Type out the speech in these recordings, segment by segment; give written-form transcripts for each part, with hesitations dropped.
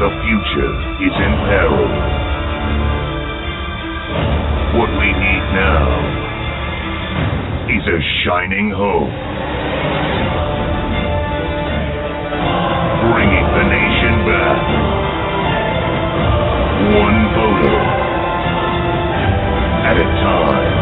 The future is in peril. What we need now is a shining hope. Bringing the nation back. One voter at a time.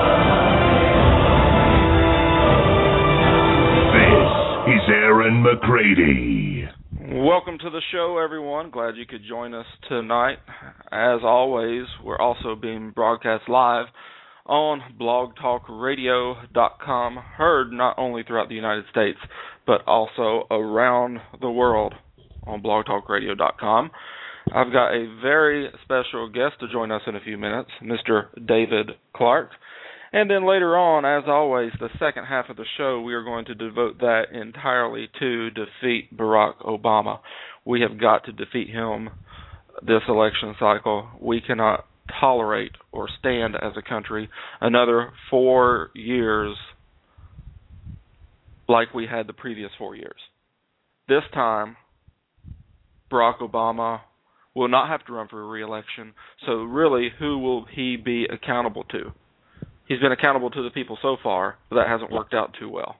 This is Aaron McCready. Welcome to the show, everyone. Glad you could join us tonight. As always, we're also being broadcast live on blogtalkradio.com, heard not only throughout the United States, but also around the world on blogtalkradio.com. I've got a very special guest to join us in a few minutes, Mr. David Clark. And then later on, as always, the second half of the show, we are going to devote that entirely to defeat Barack Obama. We have got to defeat him this election cycle. We cannot tolerate or stand as a country another 4 years like we had the previous 4 years. This time, Barack Obama will not have to run for re-election. So really, who will he be accountable to? He's been accountable to the people so far, but that hasn't worked out too well.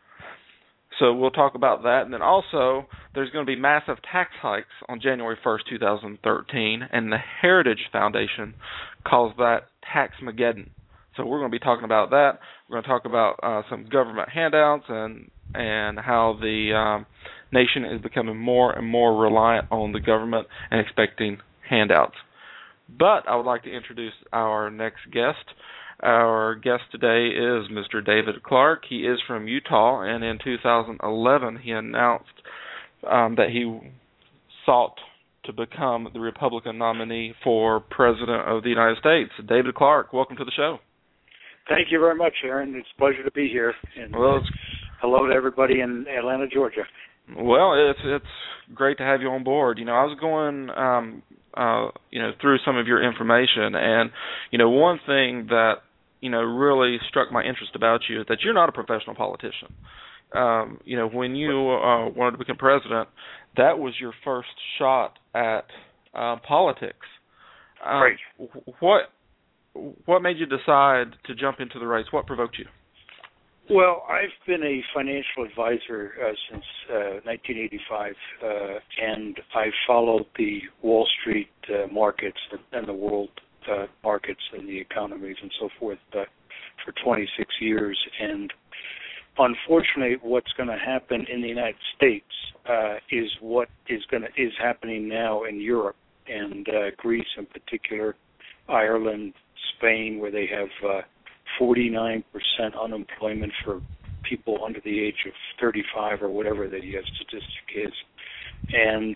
So we'll talk about that. And then also, there's going to be massive tax hikes on January 1st, 2013, and the Heritage Foundation calls that Taxmageddon. So we're going to be talking about that. We're going to talk about some government handouts and how the nation is becoming more and more reliant on the government and expecting handouts. But I would like to introduce our next guest. Our guest today is Mr. David Clark. He is from Utah, and in 2011 he announced that he sought to become the Republican nominee for President of the United States. David Clark, welcome to the show. Thank you very much, Aaron. It's a pleasure to be here. And hello to everybody in Atlanta, Georgia. Well, it's great to have you on board. You know, I was going through some of your information, and one thing that really struck my interest about you is that you're not a professional politician. When you wanted to become president, that was your first shot at politics. Right. What made you decide to jump into the race? What provoked you? Well, I've been a financial advisor since 1985, and I followed the Wall Street markets and the world markets and the economies and so forth for 26 years. And unfortunately, what's going to happen in the United States is what is happening now in Europe and Greece in particular, Ireland, Spain, where they have 49% unemployment for people under the age of 35 or whatever the statistic is. And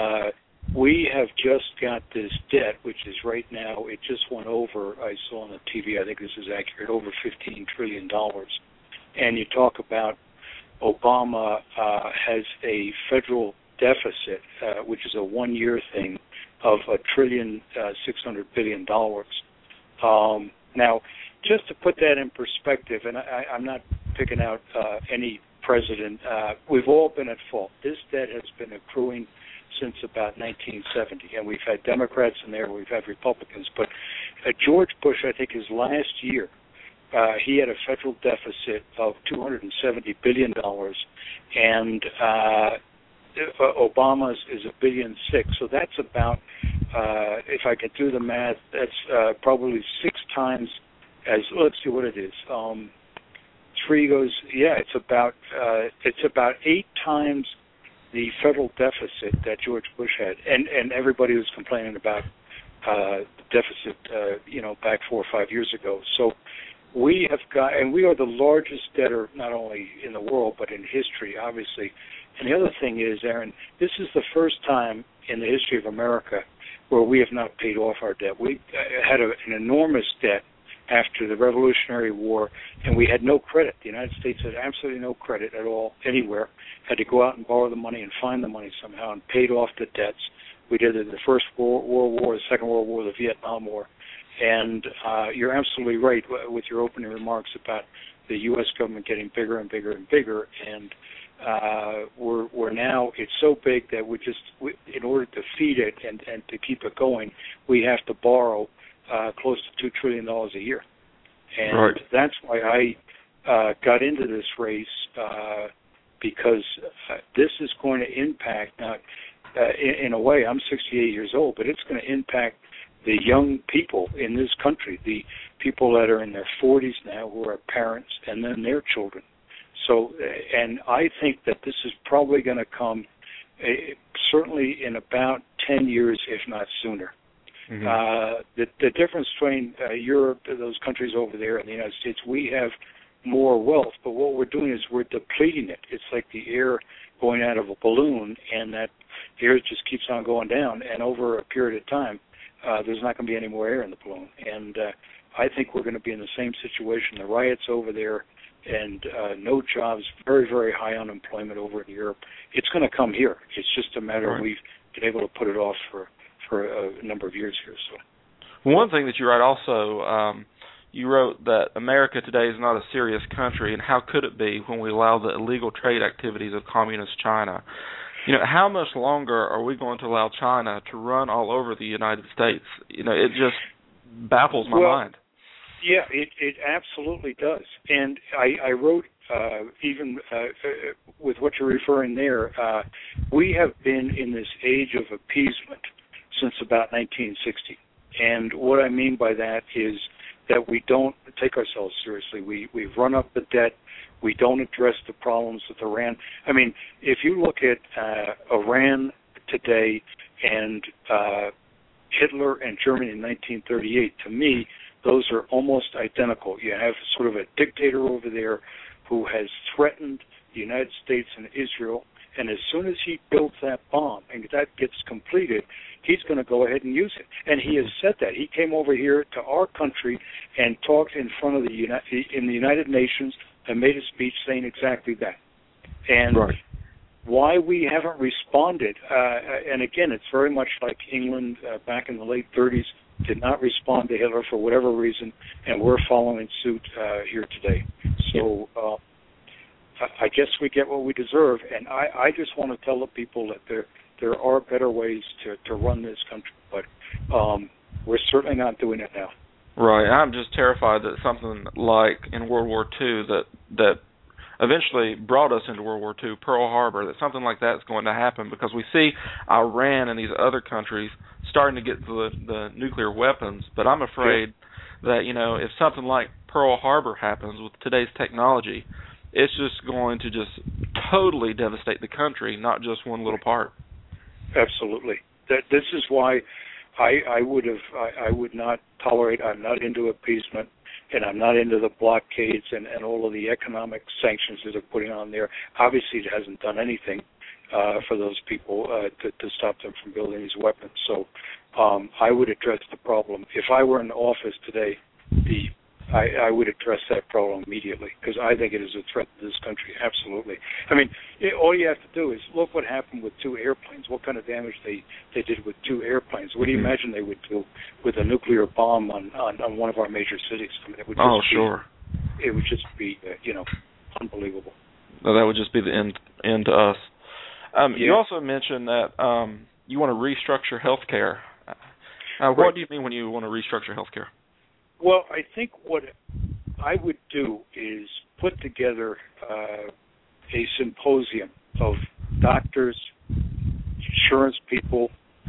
we have just got this debt, which is right now, it just went over, I saw on the TV, I think this is accurate, over $15 trillion. And you talk about Obama has a federal deficit, which is a one-year thing, of $1.6 trillion. Now, just to put that in perspective, and I'm not picking out any president, we've all been at fault. This debt has been accruing since about 1970, and we've had Democrats in there, we've had Republicans. But George Bush, I think his last year, he had a federal deficit of $270 billion, and Obama's is $1.6 billion. So that's about, if I could do the math, that's probably 6 times as, let's see what it is. 3 goes, it's about 8 times the federal deficit that George Bush had, and everybody was complaining about the deficit, back 4 or 5 years ago. So we have got, and we are the largest debtor not only in the world but in history, obviously. And the other thing is, Aaron, this is the first time in the history of America where we have not paid off our debt. We had an enormous debt after the Revolutionary War, and we had no credit. The United States had absolutely no credit at all anywhere. Had to go out and borrow the money and find the money somehow and paid off the debts. We did it in the First World War, the Second World War, the Vietnam War. And you're absolutely right with your opening remarks about the U.S. government getting bigger and bigger and bigger, and we're now, it's so big that in order to feed it and to keep it going, we have to borrow close to $2 trillion a year. And that's why I got into this race, because this is going to impact, in a way, I'm 68 years old, but it's going to impact the young people in this country, the people that are in their 40s now who are parents, and then their children. So, and I think that this is probably going to come certainly in about 10 years, if not sooner. Mm-hmm. The difference between Europe, those countries over there, and the United States, we have more wealth, but what we're doing is we're depleting it. It's like the air going out of a balloon, and that air just keeps on going down, and over a period of time, there's not going to be any more air in the balloon. And I think we're going to be in the same situation. The riots over there, and no jobs, very, very high unemployment over in Europe. It's going to come here. It's just a matter of we've been able to put it off for a number of years here. So, one thing that you write also, you wrote that America today is not a serious country, and how could it be when we allow the illegal trade activities of communist China? You know, how much longer are we going to allow China to run all over the United States? You know, it just baffles my mind. Yeah, it absolutely does. And I wrote, even with what you're referring there, we have been in this age of appeasement since about 1960. And what I mean by that is that we don't take ourselves seriously. We've run up the debt. We don't address the problems with Iran. I mean, if you look at Iran today and Hitler and Germany in 1938, to me, those are almost identical. You have sort of a dictator over there who has threatened the United States and Israel, and as soon as he builds that bomb and that gets completed, he's going to go ahead and use it. And he has said that. He came over here to our country and talked in front of the United Nations and made a speech saying exactly that. And why we haven't responded, and again, it's very much like England back in the late 30s, did not respond to Hitler for whatever reason, and we're following suit here today. So I guess we get what we deserve, and I just want to tell the people that there are better ways to run this country, but we're certainly not doing it now. Right. I'm just terrified that something like in World War II that eventually brought us into World War II, Pearl Harbor, that something like that is going to happen, because we see Iran and these other countries starting to get the nuclear weapons, but I'm afraid that, you know, if something like Pearl Harbor happens with today's technology, it's just going to just totally devastate the country, not just one little part. Absolutely. This is why I would not tolerate, I'm not into appeasement, and I'm not into the blockades and all of the economic sanctions that they're putting on there. Obviously, it hasn't done anything for those people to stop them from building these weapons. So I would address the problem. If I were in office today, I would address that problem immediately, because I think it is a threat to this country, absolutely. I mean, all you have to do is look what happened with 2 airplanes, what kind of damage they did with 2 airplanes. What do you imagine they would do with a nuclear bomb on one of our major cities? I mean, it would just it would just be, unbelievable. No, that would just be the end to us. You also mentioned that you want to restructure healthcare. What do you mean when you want to restructure healthcare? Well, I think what I would do is put together a symposium of doctors, insurance people,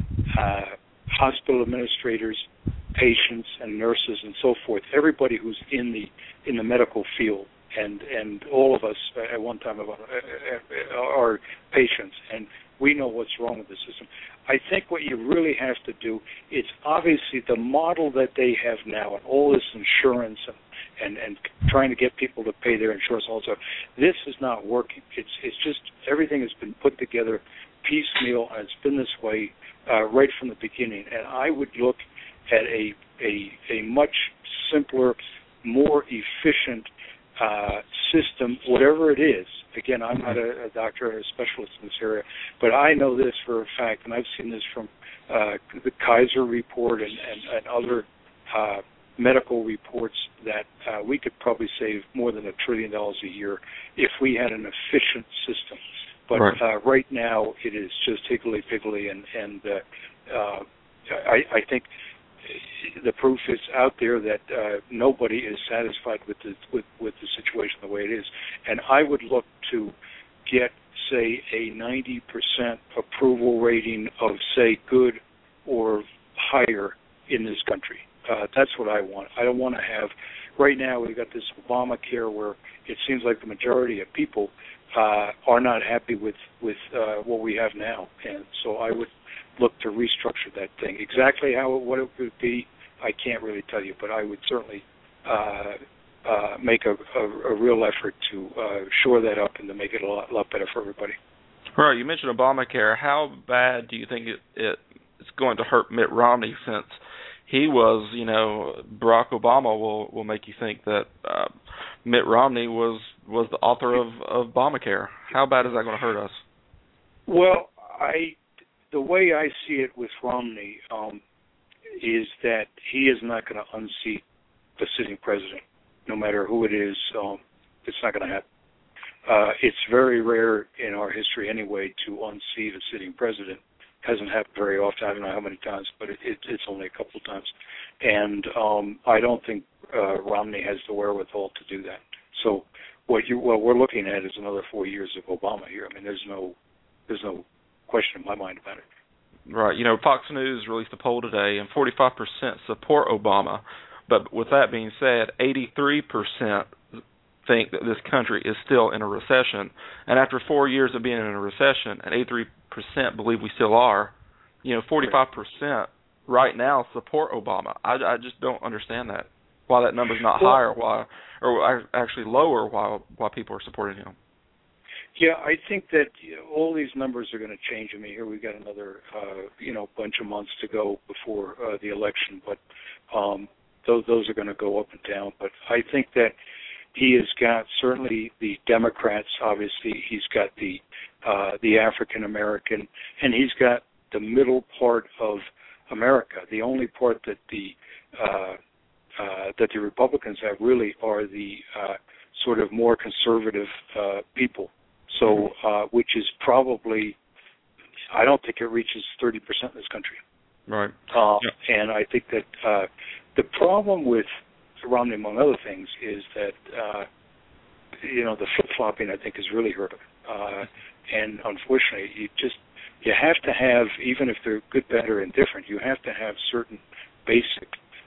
hospital administrators, patients and nurses and so forth, everybody who's in the medical field, and all of us at one time are patients, and we know what's wrong with the system. I think what you really have to do, it's obviously the model that they have now, and all this insurance and trying to get people to pay their insurance also, this is not working. It's just everything has been put together piecemeal, and it's been this way right from the beginning. And I would look at a much simpler, more efficient system, whatever it is. Again, I'm not a doctor or a specialist in this area, but I know this for a fact, and I've seen this from the Kaiser report and other medical reports that we could probably save more than $1 trillion a year if we had an efficient system. But right now it is just higgledy-piggledy, and I think the proof is out there that nobody is satisfied with the situation the way it is. And I would look to get, say, a 90% approval rating of, say, good or higher in this country. That's what I want. I don't want to have, right now we've got this Obamacare where it seems like the majority of people are not happy with what we have now. And so I would look to restructure that thing. Exactly what it would be, I can't really tell you, but I would certainly make a real effort to shore that up and to make it a lot better for everybody. Right. You mentioned Obamacare. How bad do you think it's going to hurt Mitt Romney, since he was, Barack Obama will make you think that Mitt Romney was the author of Obamacare. How bad is that going to hurt us? Well, the way I see it with Romney is that he is not going to unseat the sitting president, no matter who it is. It's not going to happen. It's very rare in our history anyway to unseat a sitting president. Hasn't happened very often. I don't know how many times, but it's only a couple of times. And I don't think Romney has the wherewithal to do that. So what we're looking at is another 4 years of Obama here. I mean, there's no question in my mind about it. Right. Fox News released a poll today, and 45% support Obama. But with that being said, 83% think that this country is still in a recession. And after 4 years of being in a recession, and 83% believe we still are, 45% right now support Obama. I just don't understand that. Why that number's not higher, or actually lower, why people are supporting him. Yeah, I think that all these numbers are going to change. I mean, here we've got another, bunch of months to go before the election, but those are going to go up and down. But I think that he has got certainly the Democrats. Obviously, he's got the African American, and he's got the middle part of America. The only part that the Republicans have really are the sort of more conservative people. So, which is probably, I don't think it reaches 30% in this country. Right. And I think that the problem with Romney, among other things, is that the flip-flopping, I think, has really hurt him. And unfortunately, you have to have, even if they're good, better, and different, you have to have certain basic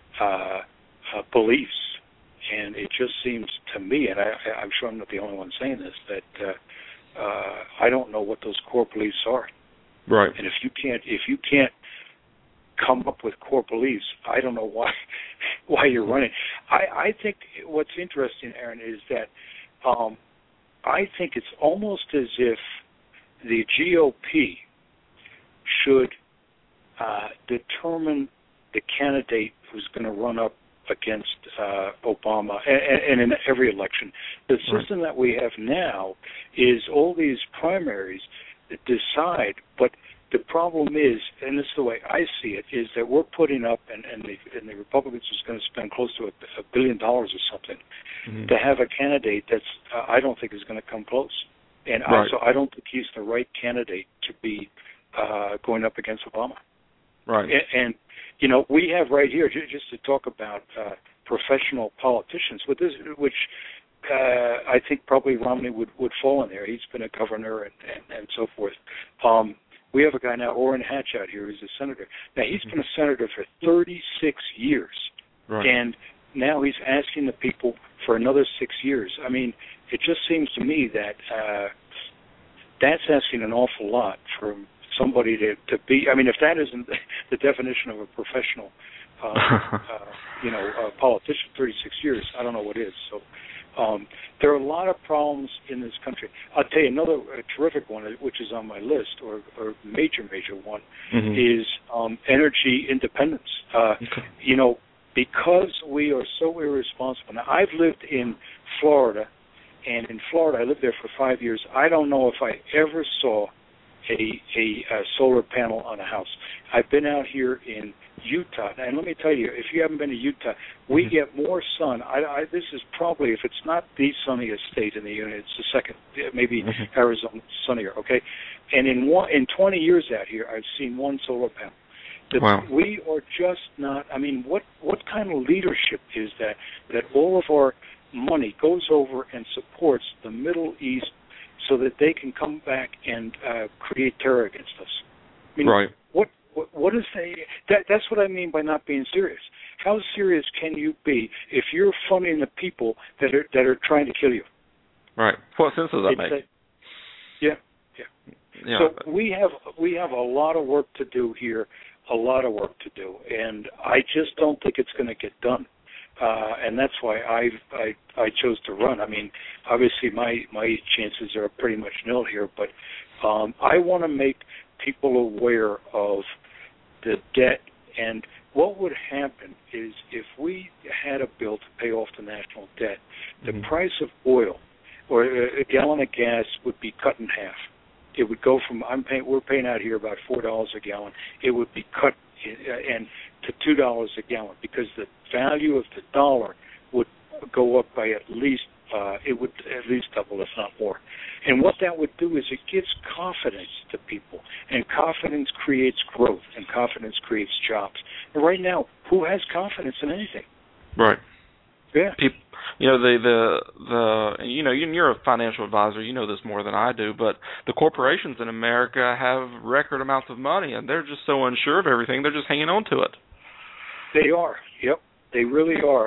beliefs. And it just seems to me, and I'm sure I'm not the only one saying this, that I don't know what those core beliefs are. Right. And if you can't come up with core beliefs, I don't know why you're running. I think what's interesting, Aaron, is that I think it's almost as if the GOP should determine the candidate who's going to run up against Obama, and in every election. The system that we have now is all these primaries that decide, but the problem is, and this is the way I see it, is that we're putting up, and the Republicans is going to spend close to $1 billion or something to have a candidate that's I don't think is going to come close. And also, I don't think he's the right candidate to be going up against Obama. Right. And we have right here, just to talk about professional politicians, which I think probably Romney would fall in there. He's been a governor and so forth. We have a guy now, Orrin Hatch, out here, who's a senator. Now, he's been a senator for 36 years. Right. And now he's asking the people for another 6 years. I mean, it just seems to me that that's asking an awful lot from somebody to be. I mean, if that isn't the definition of a professional, politician, 36 years, I don't know what is. So there are a lot of problems in this country. I'll tell you another terrific one, which is on my list, or major one, is energy independence. Because we are so irresponsible. Now, I've lived in Florida, and in Florida, I lived there for 5 years. I don't know if I ever saw a solar panel on a house. I've been out here in Utah, and let me tell you, if you haven't been to Utah, we get more sun. This is probably, if it's not the sunniest state in the union, it's the second, maybe Arizona sunnier. Okay, and in 20 years out here, I've seen one solar panel. Wow. We are just not. I mean, what kind of leadership is that? That all of our money goes over and supports the Middle East so that they can come back and create terror against us. I mean, right. What is that's what I mean by not being serious. How serious can you be if you're funding the people that are trying to kill you? Right. What sense does that make? Yeah. So we have a lot of work to do here, and I just don't think it's going to get done. And that's why I chose to run. I mean, obviously my chances are pretty much nil here, but I want to make people aware of the debt. And what would happen is if we had a bill to pay off the national debt, the price of oil or a gallon of gas would be cut in half. It would go from we're paying out here about $4 a gallon. It would be cut to $2 a gallon because the value of the dollar would go up by at least double, if not more. And what that would do is it gives confidence to people, and confidence creates growth, and confidence creates jobs. And right now, who has confidence in anything? Right. Yeah. People, you're a financial advisor. You know this more than I do, but the corporations in America have record amounts of money, and they're just so unsure of everything. They're just hanging on to it. They are. Yep. They really are.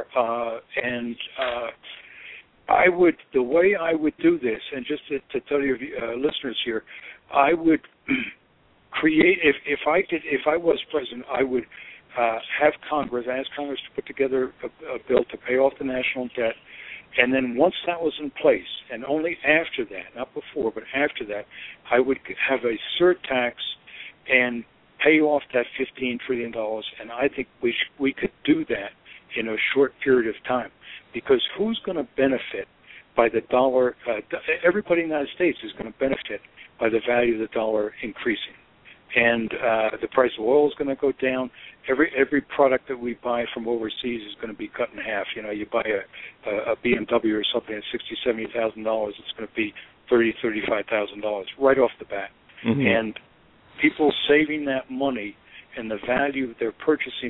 The way I would do this, and just to tell your listeners here, I would create. If I was president, I would ask Congress to put together a bill to pay off the national debt, and then once that was in place, and only after that, not before, but after that, I would have a surtax and pay off that $15 trillion, and I think we could do that in a short period of time, because who's going to benefit by the dollar? Everybody in the United States is going to benefit by the value of the dollar increasing. And the price of oil is going to go down. Every product that we buy from overseas is going to be cut in half. You know, you buy a BMW or something at $60,000-$70,000, it's going to be $30,000-$35,000 right off the bat. And people saving that money and the value of their purchasing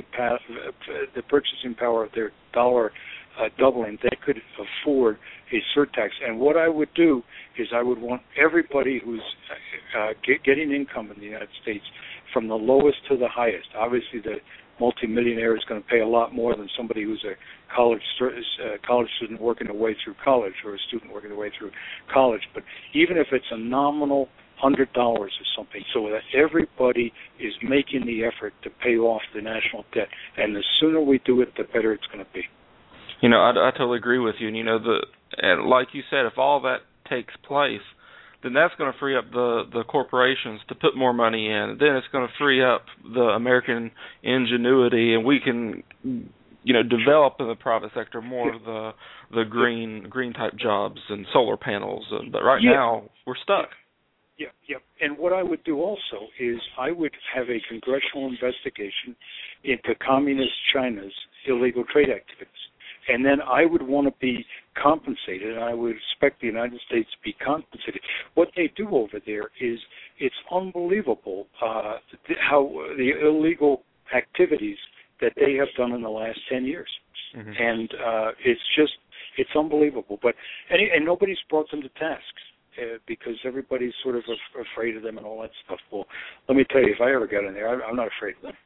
power of their dollar doubling, they could afford a surtax. And what I would do is I would want everybody who's getting income in the United States, from the lowest to the highest. Obviously, the multimillionaire is going to pay a lot more than somebody who's a college student working their way through college, or a student working their way through college. But even if it's a nominal $100 or something, so that everybody is making the effort to pay off the national debt. And the sooner we do it, the better it's going to be. You know, I totally agree with you. And, and like you said, if all that takes place, then that's going to free up the corporations to put more money in. Then it's going to free up the American ingenuity, and we can, develop in the private sector more of the green type jobs and solar panels. But right now, we're stuck. Yeah. And what I would do also is I would have a congressional investigation into communist China's illegal trade activities. And then I would want to be compensated, and I would expect the United States to be compensated. What they do over there is, it's unbelievable how the illegal activities that they have done in the last 10 years. And it's unbelievable. But and nobody's brought them to task because everybody's sort of afraid of them and all that stuff. Well, let me tell you, if I ever got in there, I'm not afraid of them.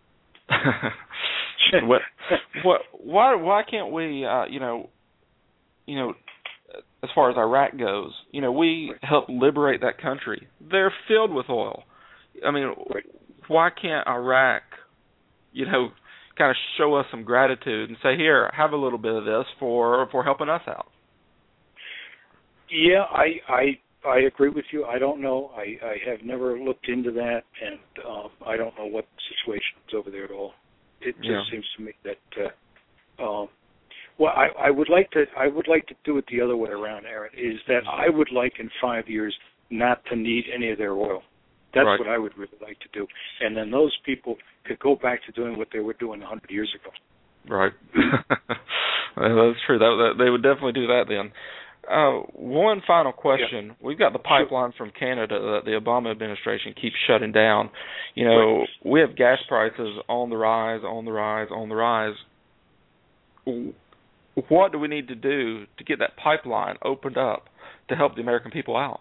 Why can't we, as far as Iraq goes, we helped liberate that country. They're filled with oil. I mean, why can't Iraq, kind of show us some gratitude and say, here, have a little bit of this for helping us out? Yeah, I agree with you. I don't know. I have never looked into that, and I don't know what the situation is over there at all. It just seems to me that I would like to do it the other way around, Aaron. Is that I would like in 5 years not to need any of their oil. That's right. what I would really like to do. And then those people could go back to doing what they were doing 100 years ago. Right. Well, that's true. They would definitely do that then. One final question. Yeah. We've got the pipeline from Canada that the Obama administration keeps shutting down. You know, right. We have gas prices on the rise, on the rise, on the rise. What do we need to do to get that pipeline opened up to help the American people out?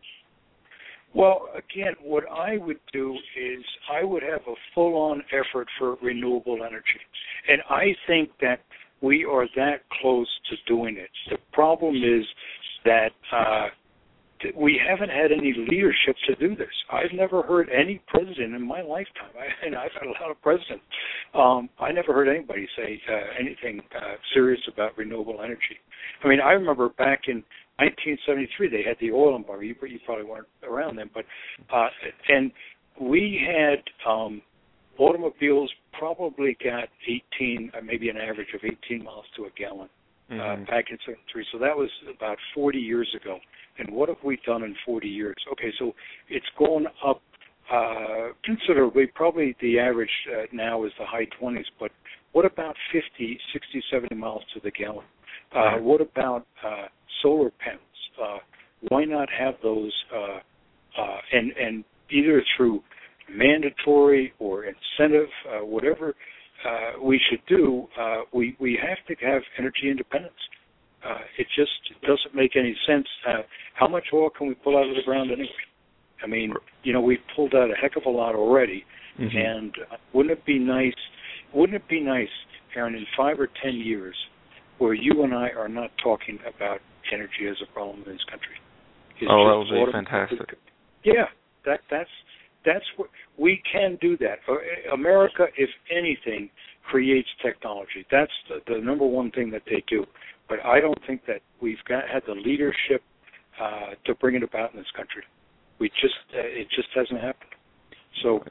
Well, again, what I would do is I would have a full-on effort for renewable energy. And I think that we are that close to doing it. The problem is that we haven't had any leadership to do this. I've never heard any president in my lifetime, and I've had a lot of presidents, I never heard anybody say anything serious about renewable energy. I mean, I remember back in 1973, they had the oil embargo. You probably weren't around then, but and we had automobiles probably got 18, maybe an average of 18 miles to a gallon back in 73. So that was about 40 years ago. And what have we done in 40 years? Okay, so it's gone up considerably. Probably the average now is the high 20s, but what about 50, 60, 70 miles to the gallon? What about solar panels? Why not have those and either through mandatory or incentive, whatever we should do, we have to have energy independence. It just doesn't make any sense. How much oil can we pull out of the ground anyway? I mean, you know, we've pulled out a heck of a lot already, and wouldn't it be nice, Aaron, in 5 or 10 years, where you and I are not talking about energy as a problem in this country? That would be fantastic. Yeah, that's what we can do. That America, if anything, creates technology. That's the number one thing that they do. But I don't think that we've had the leadership to bring it about in this country. It just hasn't happened. So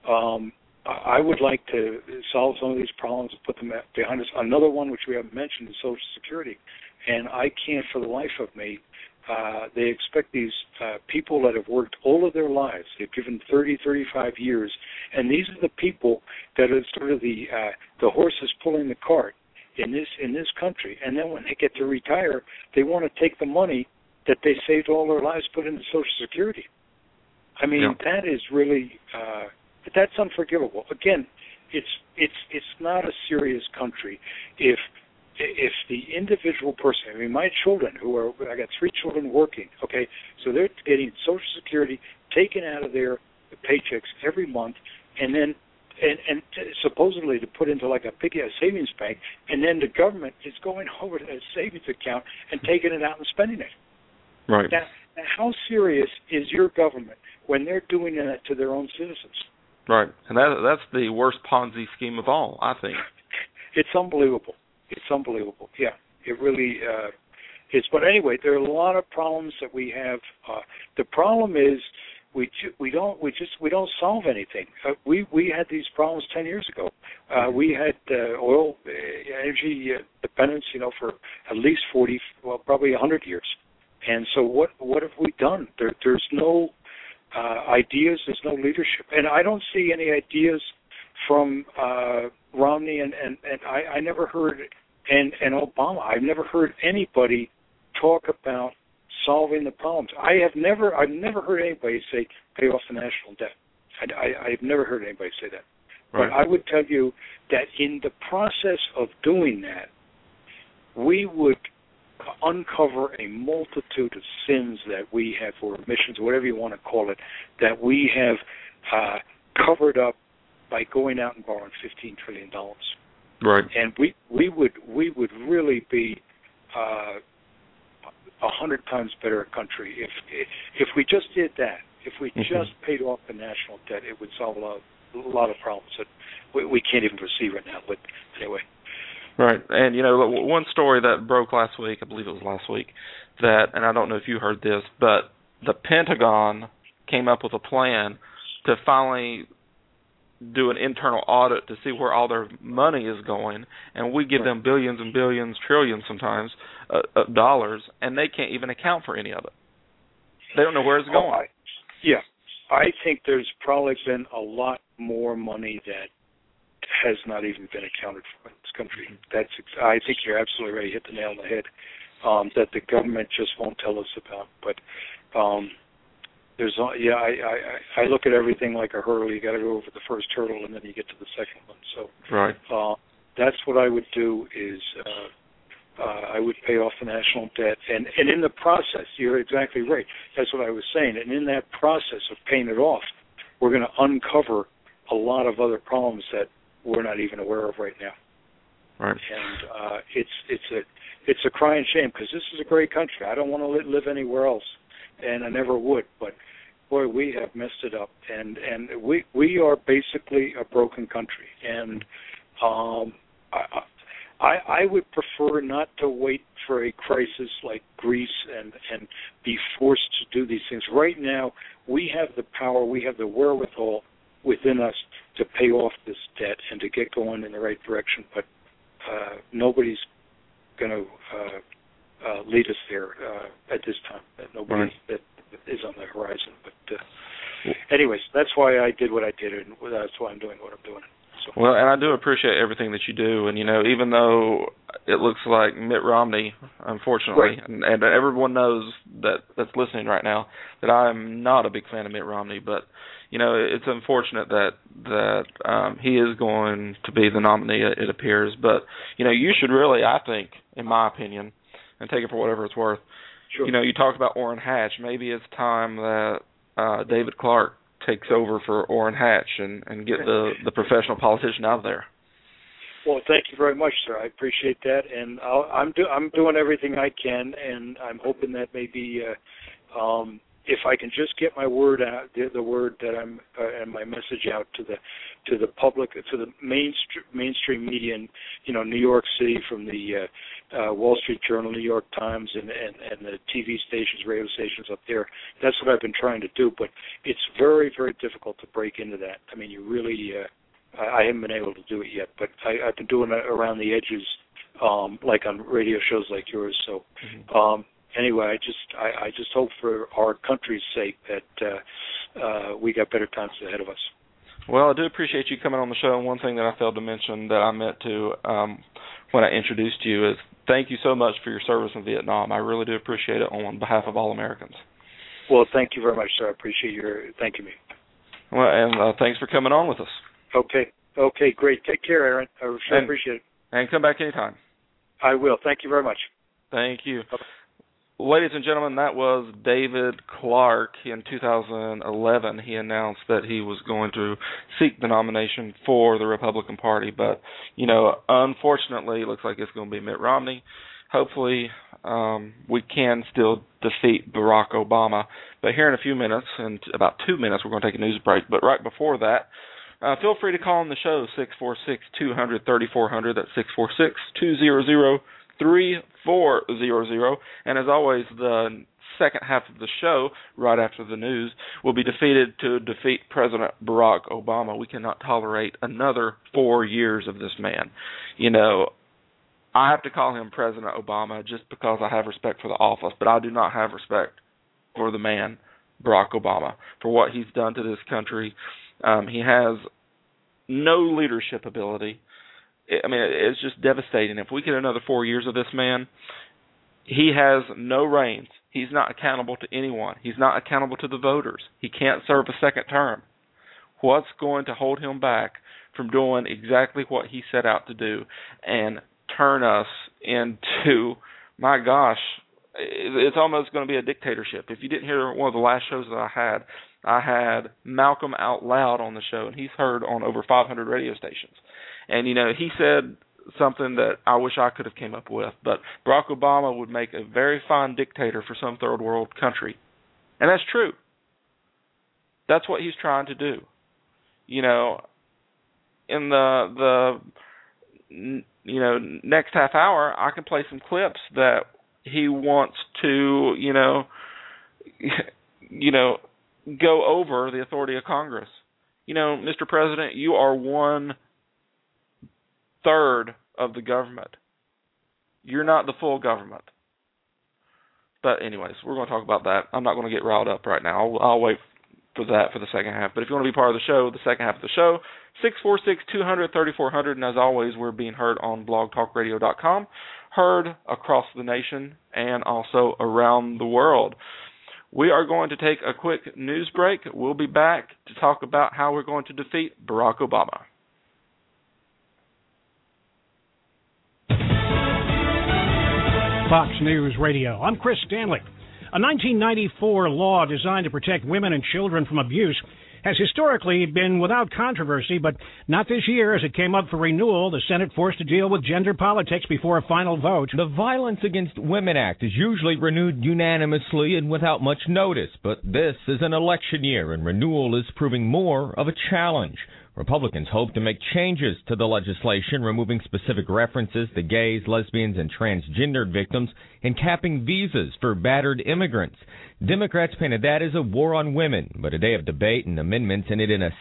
I would like to solve some of these problems and put them behind us. Another one which we haven't mentioned is Social Security, and I can't for the life of me. They expect these people that have worked all of their lives. They've given 30, 35 years, and these are the people that are sort of the horses pulling the cart in this country. And then when they get to retire, they want to take the money that they saved all their lives, put into Social Security. I mean, that is really that's unforgivable. Again, it's not a serious country if the individual person, I mean, my children I got 3 children working, okay, so they're getting Social Security taken out of their paychecks every month, and then and supposedly to put into like a savings bank, and then the government is going over to that savings account and taking it out and spending it. Right. Now, how serious is your government when they're doing that to their own citizens? Right, and that's the worst Ponzi scheme of all, I think. It's unbelievable. It's unbelievable. Yeah, it really is. But anyway, there are a lot of problems that we have. The problem is we don't solve anything. We had these problems 10 years ago. We had oil energy dependence, for at least 40, well, probably 100 years. And so what have we done? There's no ideas. There's no leadership, and I don't see any ideas from Romney and I never heard and Obama. I've never heard anybody talk about solving the problems. I've never heard anybody say pay off the national debt. I've never heard anybody say that. Right. But I would tell you that in the process of doing that, we would uncover a multitude of sins that we have, or omissions, whatever you want to call it, that we have covered up by going out and borrowing $15 trillion. Right. And we would really be 100 times better a country if we just did that. If we just paid off the national debt, it would solve a lot of problems that we can't even foresee right now. But anyway. Right. And, one story that broke last week, I believe it was last week, and I don't know if you heard this, but the Pentagon came up with a plan to finally do an internal audit to see where all their money is going, and we give them billions and billions, trillions sometimes, of dollars, and they can't even account for any of it. They don't know where it's going. I think there's probably been a lot more money that has not even been accounted for in this country. I think you're absolutely right. You hit the nail on the head. That the government just won't tell us about. But I look at everything like a hurdle. You got to go over the first hurdle, and then you get to the second one. So right. That's what I would do. Is I would pay off the national debt, and in the process, you're exactly right. That's what I was saying. And in that process of paying it off, we're going to uncover a lot of other problems that we're not even aware of right now. Right. And it's a crying shame, because this is a great country. I don't want to live anywhere else, and I never would. But boy, we have messed it up, and we are basically a broken country. And I would prefer not to wait for a crisis like Greece and be forced to do these things. Right now, we have the power, we have the wherewithal within us to pay off this debt and to get going in the right direction. But nobody's going to lead us there at this time. Nobody that is on the horizon. But anyways, that's why I did what I did, and that's why I'm doing what I'm doing. So. Well, and I do appreciate everything that you do. And, even though it looks like Mitt Romney, unfortunately, right. and everyone knows that's listening right now, that I'm not a big fan of Mitt Romney, but, it's unfortunate that he is going to be the nominee, it appears. But, you should really, I think, in my opinion, and take it for whatever it's worth, sure. You talked about Orrin Hatch. Maybe it's time that David Clark takes over for Orrin Hatch and get the professional politician out of there. Well, thank you very much, sir. I appreciate that, and I'm doing everything I can, and I'm hoping that maybe if I can just get my word out, the word that I'm and my message out to the public, to the mainstream media in New York City, from the Wall Street Journal, New York Times, and the TV stations, radio stations up there. That's what I've been trying to do, but it's very, very difficult to break into that. I mean, you really, I haven't been able to do it yet, but I've been doing it around the edges, like on radio shows like yours. So, anyway, I just hope for our country's sake that we got better times ahead of us. Well, I do appreciate you coming on the show, and one thing that I failed to mention that I meant to when I introduced you is thank you so much for your service in Vietnam. I really do appreciate it on behalf of all Americans. Well, thank you very much, sir. I appreciate your thanking me. Well, and thanks for coming on with us. Okay, great. Take care, Aaron. I sure appreciate it. And come back anytime. I will. Thank you very much. Thank you. Okay. Ladies and gentlemen, that was David Clark. In 2011, he announced that he was going to seek the nomination for the Republican Party. But, unfortunately, it looks like it's going to be Mitt Romney. Hopefully, we can still defeat Barack Obama. But here in a few minutes, in about 2 minutes, we're going to take a news break. But right before that, feel free to call on the show, 646-200-3400. That's 646-200-3400. And as always, the second half of the show, right after the news, will be to defeat President Barack Obama. We cannot tolerate another 4 years of this man. I have to call him President Obama just because I have respect for the office, but I do not have respect for the man, Barack Obama, for what he's done to this country. He has no leadership ability. I mean, it's just devastating. If we get another 4 years of this man, he has no reins. He's not accountable to anyone. He's not accountable to the voters. He can't serve a second term. What's going to hold him back from doing exactly what he set out to do and turn us into, my gosh, it's almost going to be a dictatorship. If you didn't hear one of the last shows that I had Malcolm Out Loud on the show, and he's heard on over 500 radio stations. And, he said something that I wish I could have came up with, but Barack Obama would make a very fine dictator for some third world country. And that's true. That's what he's trying to do. In the next half hour, I can play some clips that he wants to, go over the authority of Congress. Mr. President, you are 1/3 of the government. You're not the full government. But anyways, we're going to talk about that. I'm not going to get riled up right now. I'll wait for the second half. But if you want to be part of the show, the second half of the show, 646-200-3400. And as always, we're being heard on blogtalkradio.com, heard across the nation and also around the world. We are going to take a quick news break. We'll be back to talk about how we're going to defeat Barack Obama. Fox News Radio. I'm Chris Stanley. A 1994 law designed to protect women and children from abuse has historically been without controversy, but not this year. As it came up for renewal, the Senate forced to deal with gender politics before a final vote. The Violence Against Women Act is usually renewed unanimously and without much notice, but this is an election year, and renewal is proving more of a challenge. Republicans hope to make changes to the legislation, removing specific references to gays, lesbians, and transgendered victims, and capping visas for battered immigrants. Democrats painted that as a war on women, but a day of debate and amendments ended in a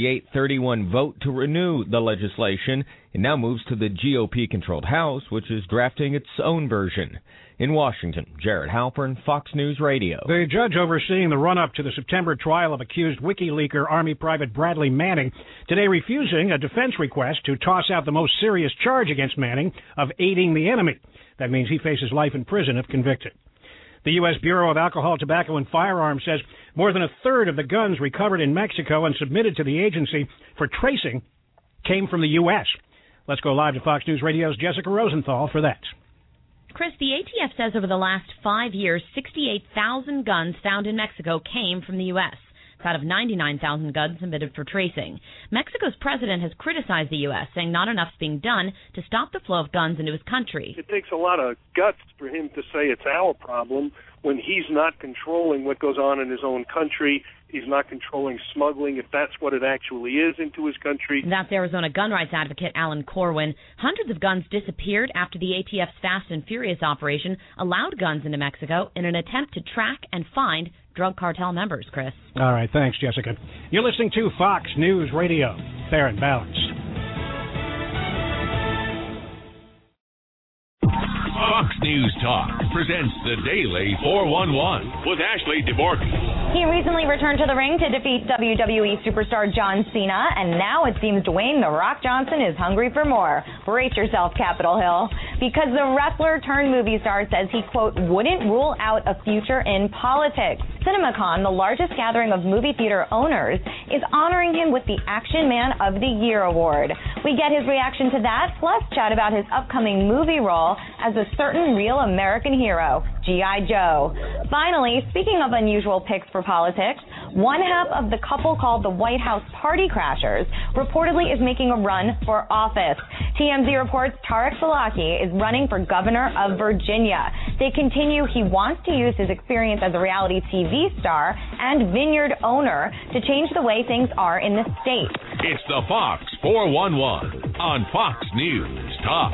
68-31 vote to renew the legislation. It now moves to the GOP-controlled House, which is drafting its own version. In Washington, Jared Halpern, Fox News Radio. The judge overseeing the run-up to the September trial of accused WikiLeaker Army Private Bradley Manning today refusing a defense request to toss out the most serious charge against Manning of aiding the enemy. That means he faces life in prison if convicted. The U.S. Bureau of Alcohol, Tobacco, and Firearms says more than a third of the guns recovered in Mexico and submitted to the agency for tracing came from the U.S. Let's go live to Fox News Radio's Jessica Rosenthal for that. Chris, the ATF says over the last 5 years, 68,000 guns found in Mexico came from the U.S. It's out of 99,000 guns submitted for tracing. Mexico's president has criticized the U.S., saying not enough is being done to stop the flow of guns into his country. It takes a lot of guts for him to say it's our problem when he's not controlling what goes on in his own country. He's not controlling smuggling, if that's what it actually is, into his country. That's Arizona gun rights advocate Alan Corwin. Hundreds of guns disappeared after the ATF's Fast and Furious operation allowed guns into Mexico in an attempt to track and find drug cartel members, Chris. All right, thanks, Jessica. You're listening to Fox News Radio. Fair and balanced. Fox News Talk presents the Daily 411 with Ashley DeBorky. He recently returned to the ring to defeat WWE superstar John Cena, and now it seems Dwayne "The Rock" Johnson is hungry for more. Brace yourself, Capitol Hill, because the wrestler turned movie star says he, quote, wouldn't rule out a future in politics. CinemaCon, the largest gathering of movie theater owners, is honoring him with the Action Man of the Year award. We get his reaction to that, plus chat about his upcoming movie role as a certain real American hero, G.I. Joe. Finally, speaking of unusual picks for politics, one half of the couple called the White House Party Crashers reportedly is making a run for office. TMZ reports Tarek Salaki is running for governor of Virginia. They continue he wants to use his experience as a reality TV star and vineyard owner to change the way things are in the state. It's the Fox 411 on Fox News Talk.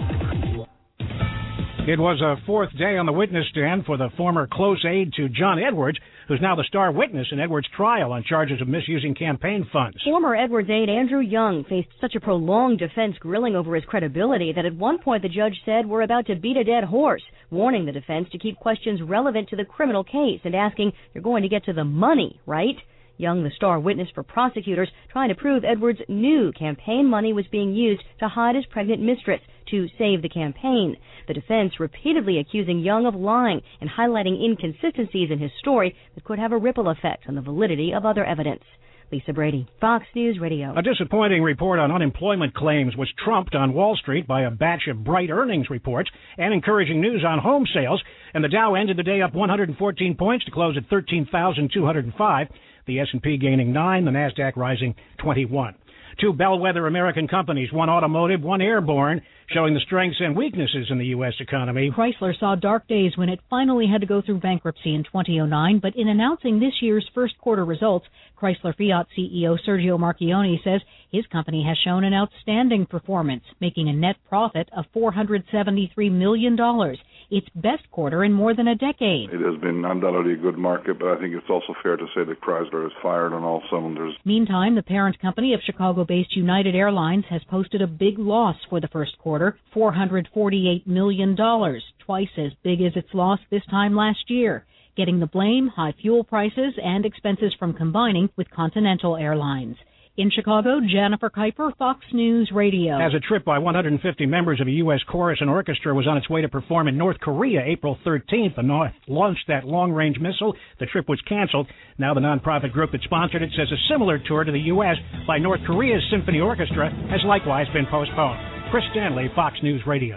It was a fourth day on the witness stand for the former close aide to John Edwards, who's now the star witness in Edwards' trial on charges of misusing campaign funds. Former Edwards aide Andrew Young faced such a prolonged defense grilling over his credibility that at one point the judge said we're about to beat a dead horse, warning the defense to keep questions relevant to the criminal case and asking, you're going to get to the money, right? Young, the star witness for prosecutors, trying to prove Edwards knew campaign money was being used to hide his pregnant mistress to save the campaign. The defense repeatedly accusing Young of lying and highlighting inconsistencies in his story that could have a ripple effect on the validity of other evidence. Lisa Brady, Fox News Radio. A disappointing report on unemployment claims was trumped on Wall Street by a batch of bright earnings reports and encouraging news on home sales, and the Dow ended the day up 114 points to close at 13,205. The S&P gaining 9, the NASDAQ rising 21. Two bellwether American companies, one automotive, one airborne, showing the strengths and weaknesses in the U.S. economy. Chrysler saw dark days when it finally had to go through bankruptcy in 2009, but in announcing this year's first quarter results, Chrysler Fiat CEO Sergio Marchionne says his company has shown an outstanding performance, making a net profit of $473 million. Its best quarter in more than a decade. It has been undoubtedly a good market, but I think it's also fair to say that Chrysler is fired on all cylinders. Meantime, the parent company of Chicago-based United Airlines has posted a big loss for the first quarter, $448 million, twice as big as its loss this time last year. getting the blame, high fuel prices, and expenses from combining with Continental Airlines. In Chicago, Jennifer Kuiper, Fox News Radio. As a trip by 150 members of a U.S. chorus and orchestra was on its way to perform in North Korea April 13th, the North launched that long-range missile. The trip was canceled. Now the nonprofit group that sponsored it says a similar tour to the U.S. by North Korea's Symphony Orchestra has likewise been postponed. Chris Stanley, Fox News Radio.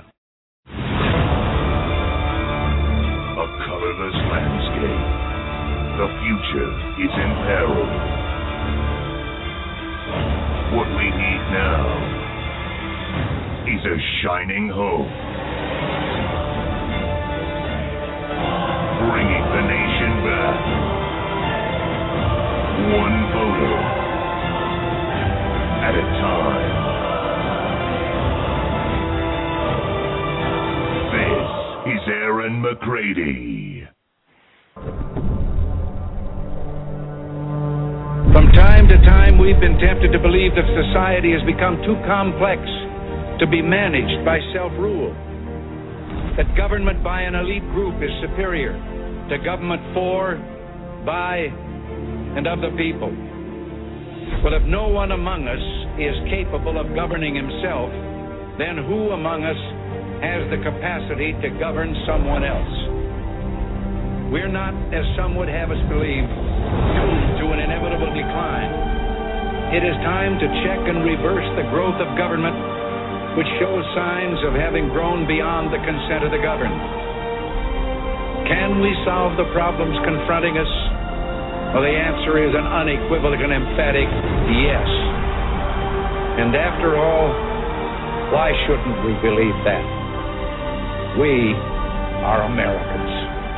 A colorless landscape. The future is in peril. What we need now is a shining hope. Bringing the nation back. One voter at a time. This is Aaron McCready. From time to time, we've been tempted to believe that society has become too complex to be managed by self-rule, that government by an elite group is superior to government for, by, and of the people. Well, if no one among us is capable of governing himself, then who among us has the capacity to govern someone else? We're not, as some would have us believe, doomed to an inevitable decline. It is time to check and reverse the growth of government, which shows signs of having grown beyond the consent of the governed. Can we solve the problems confronting us? Well, the answer is an unequivocal and emphatic yes. And after all, why shouldn't we believe that? We are Americans.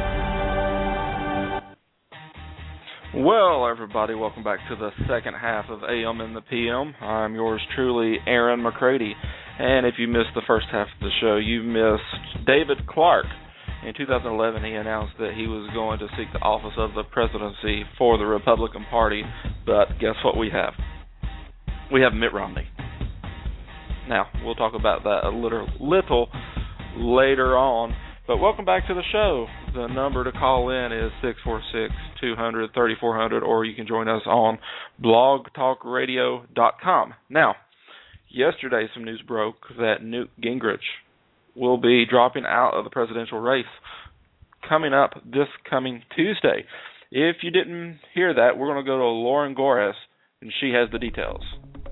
Well, everybody, welcome back to the second half of AM and the PM. I'm yours truly, Aaron McCready. And if you missed the first half of the show, you missed David Clark. In 2011, he announced that he was going to seek the office of the presidency for the Republican Party. But guess what we have? We have Mitt Romney. Now, we'll talk about that a little later on. But welcome back to the show. The number to call in is 646-200-3400, or you can join us on blogtalkradio.com. Now, yesterday some news broke that Newt Gingrich will be dropping out of the presidential race coming up this coming Tuesday. If you didn't hear that, we're going to go to Lauren Gores, and she has the details.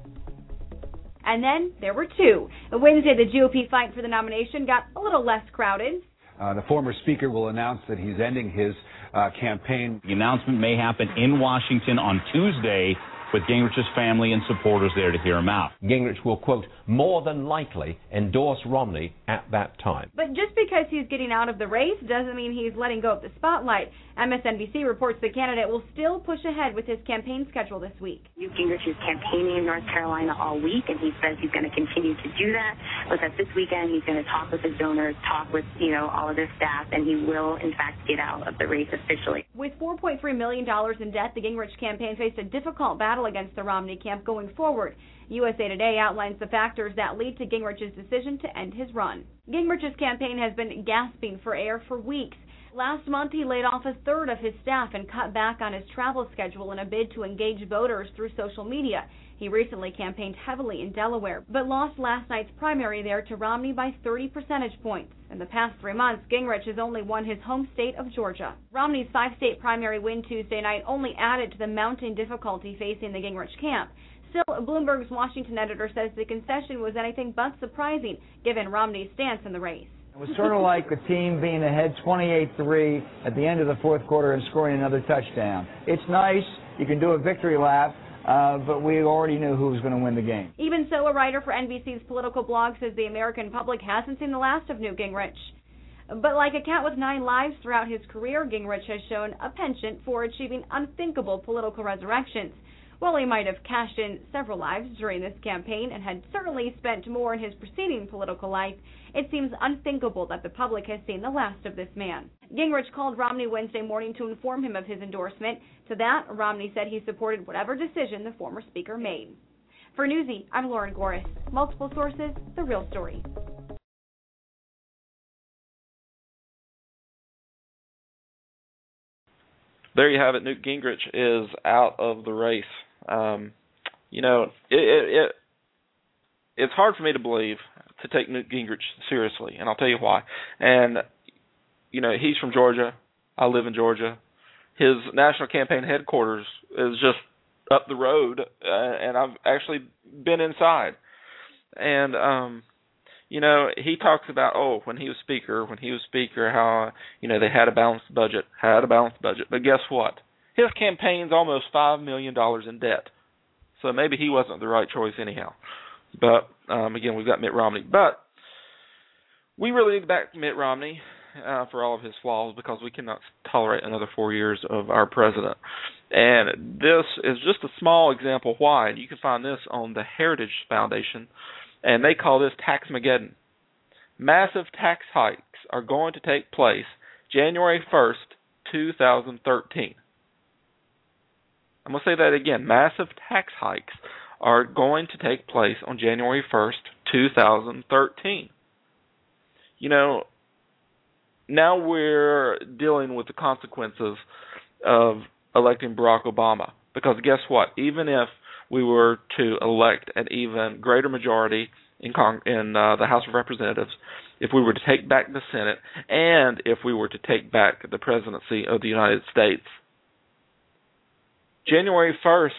And then there were two. Wednesday, the GOP fight for the nomination got a little less crowded. The former speaker will announce that he's ending his campaign. The announcement may happen in Washington on Tuesday, with Gingrich's family and supporters there to hear him out. Gingrich will, quote, more than likely endorse Romney at that time. But just because he's getting out of the race doesn't mean he's letting go of the spotlight. MSNBC reports the candidate will still push ahead with his campaign schedule this week. Newt Gingrich is campaigning in North Carolina all week, and he says he's going to continue to do that. But that this weekend he's going to talk with his donors, talk with, all of his staff, and he will, in fact, get out of the race officially. With $4.3 million in debt, the Gingrich campaign faced a difficult battle against the Romney camp going forward. USA Today outlines the factors that lead to Gingrich's decision to end his run. Gingrich's campaign has been gasping for air for weeks. Last month, he laid off a third of his staff and cut back on his travel schedule in a bid to engage voters through social media. He recently campaigned heavily in Delaware, but lost last night's primary there to Romney by 30 percentage points. In the past 3 months, Gingrich has only won his home state of Georgia. Romney's 5-state primary win Tuesday night only added to the mounting difficulty facing the Gingrich camp. Still, Bloomberg's Washington editor says the concession was anything but surprising, given Romney's stance in the race. It was sort of like the team being ahead 28-3 at the end of the fourth quarter and scoring another touchdown. It's nice. You can do a victory lap. But we already knew who was going to win the game. Even so, a writer for NBC's political blog says the American public hasn't seen the last of Newt Gingrich. But like a cat with 9 lives throughout his career, Gingrich has shown a penchant for achieving unthinkable political resurrections. While he might have cashed in several lives during this campaign and had certainly spent more in his preceding political life, it seems unthinkable that the public has seen the last of this man. Gingrich called Romney Wednesday morning to inform him of his endorsement. To that, Romney said he supported whatever decision the former speaker made. For Newsy, I'm Lauren Gores. Multiple sources, the real story. there you have it. Newt Gingrich is out of the race. It's hard for me to believe to take Newt Gingrich seriously, and I'll tell you why. And, he's from Georgia. I live in Georgia. His national campaign headquarters is just up the road, and I've actually been inside. And, he talks about, when he was speaker, how, they had a balanced budget. But guess what? His campaign's almost $5 million in debt. So maybe he wasn't the right choice anyhow. But, again, we've got Mitt Romney. But we really need to back Mitt Romney for all of his flaws, because we cannot tolerate another 4 years of our president. And this is just a small example why. And you can find this on the Heritage Foundation, and they call this Taxmageddon. Massive tax hikes are going to take place January 1st, 2013. I'm going to say that again. Massive tax hikes are going to take place on January 1st, 2013. Now we're dealing with the consequences of electing Barack Obama. Because guess what? Even if we were to elect an even greater majority in the House of Representatives, if we were to take back the Senate, and if we were to take back the presidency of the United States, January 1st,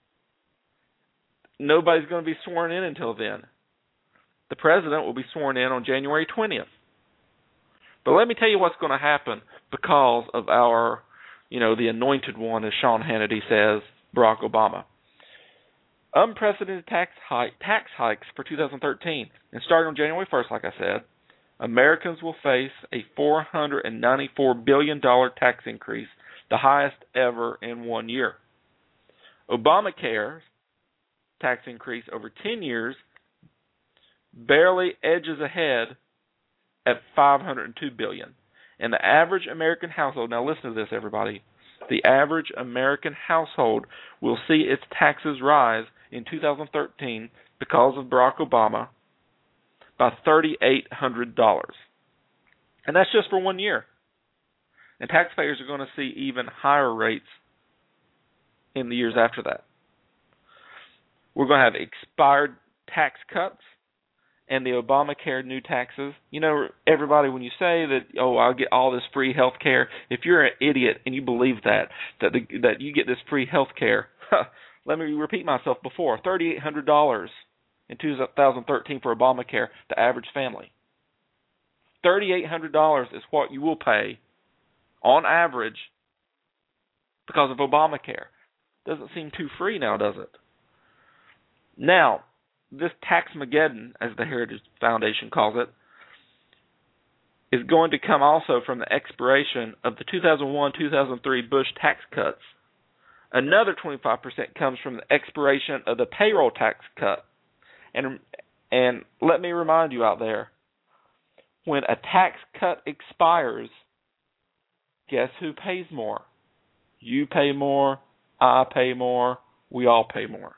nobody's going to be sworn in until then. The president will be sworn in on January 20th. But let me tell you what's going to happen because of our, the anointed one, as Sean Hannity says, Barack Obama. Unprecedented tax hikes for 2013. And starting on January 1st, like I said, Americans will face a $494 billion tax increase, the highest ever in 1 year. Obamacare's tax increase over 10 years barely edges ahead at $502 billion. And the average American household, now listen to this, everybody, the average American household will see its taxes rise in 2013 because of Barack Obama by $3,800. And that's just for 1 year. And taxpayers are going to see even higher rates in the years after that. We're going to have expired tax cuts and the Obamacare new taxes. Everybody, when you say that, I'll get all this free health care, if you're an idiot and you believe that you get this free health care, let me repeat myself before, $3,800 in 2013 for Obamacare, the average family. $3,800 is what you will pay on average because of Obamacare. Doesn't seem too free now, does it? Now, this Taxmageddon, as the Heritage Foundation calls it, is going to come also from the expiration of the 2001-2003 Bush tax cuts. Another 25% comes from the expiration of the payroll tax cut. And let me remind you out there, when a tax cut expires, guess who pays more? You pay more, I pay more, we all pay more.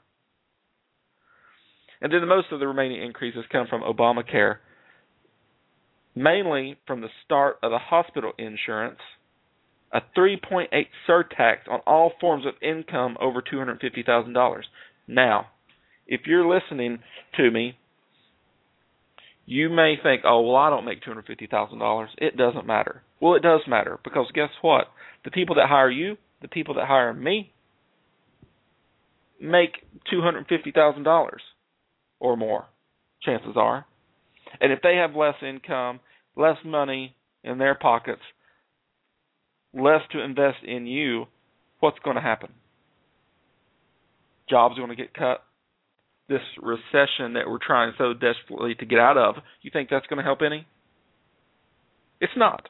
And then most of the remaining increases come from Obamacare, mainly from the start of the hospital insurance, a 3.8 surtax on all forms of income over $250,000. Now, if you're listening to me, you may think, I don't make $250,000. It doesn't matter. Well, it does matter, because guess what? The people that hire you, the people that hire me, make $250,000 or more, chances are. And if they have less income, less money in their pockets, less to invest in you, what's going to happen? Jobs are going to get cut. This recession that we're trying so desperately to get out of, you think that's going to help any? It's not.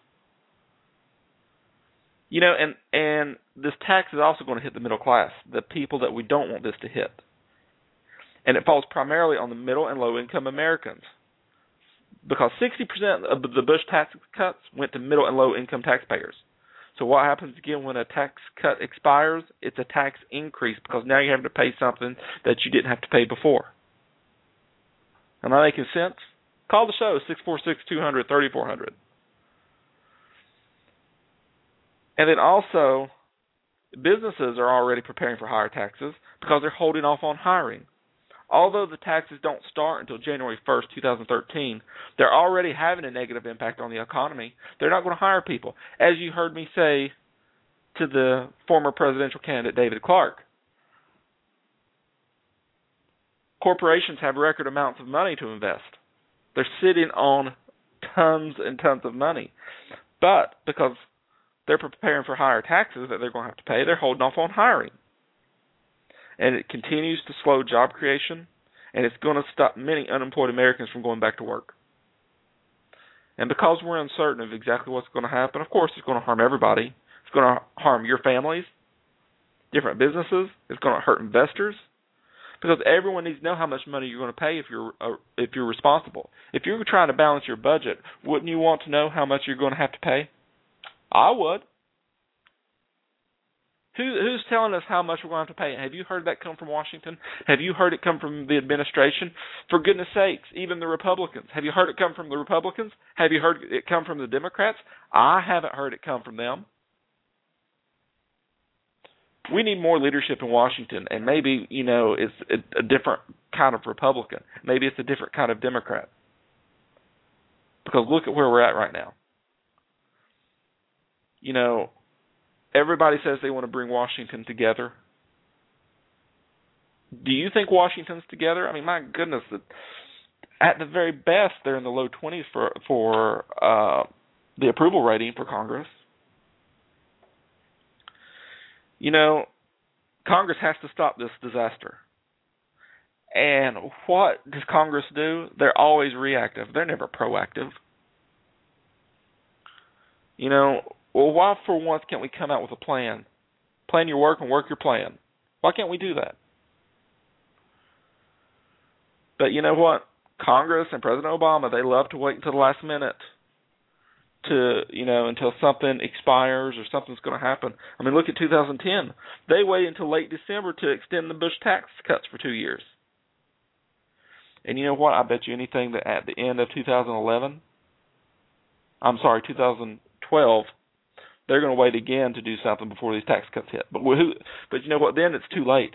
And this tax is also going to hit the middle class, the people that we don't want this to hit. And it falls primarily on the middle and low income Americans, because 60% of the Bush tax cuts went to middle and low income taxpayers. So what happens again when a tax cut expires? It's a tax increase, because now you're having to pay something that you didn't have to pay before. Am I making sense? Call the show, 646-200-3400. And then also, businesses are already preparing for higher taxes because they're holding off on hiring. Although the taxes don't start until January 1st, 2013, they're already having a negative impact on the economy. They're not going to hire people. As you heard me say to the former presidential candidate David Clark, corporations have record amounts of money to invest. They're sitting on tons and tons of money. But because they're preparing for higher taxes that they're going to have to pay, they're holding off on hiring. And it continues to slow job creation, and it's going to stop many unemployed Americans from going back to work. And because we're uncertain of exactly what's going to happen, of course it's going to harm everybody. It's going to harm your families, different businesses. It's going to hurt investors, because everyone needs to know how much money you're going to pay if you're responsible. If you're trying to balance your budget, wouldn't you want to know how much you're going to have to pay? I would. Who's telling us how much we're going to have to pay? Have you heard that come from Washington? Have you heard it come from the administration? For goodness sakes, even the Republicans. Have you heard it come from the Republicans? Have you heard it come from the Democrats? I haven't heard it come from them. We need more leadership in Washington, and maybe, it's a different kind of Republican. Maybe it's a different kind of Democrat. Because look at where we're at right now. Everybody says they want to bring Washington together. Do you think Washington's together? I mean, my goodness, at the very best, they're in the low 20s for the approval rating for Congress. Congress has to stop this disaster. And what does Congress do? They're always reactive. They're never proactive. Well, why for once can't we come out with a plan? Plan your work and work your plan. Why can't we do that? But you know what? Congress and President Obama, they love to wait until the last minute until something expires or something's going to happen. I mean, look at 2010. They waited until late December to extend the Bush tax cuts for 2 years. And you know what? I bet you anything that at the end of 2012, they're going to wait again to do something before these tax cuts hit. But you know what? Then it's too late.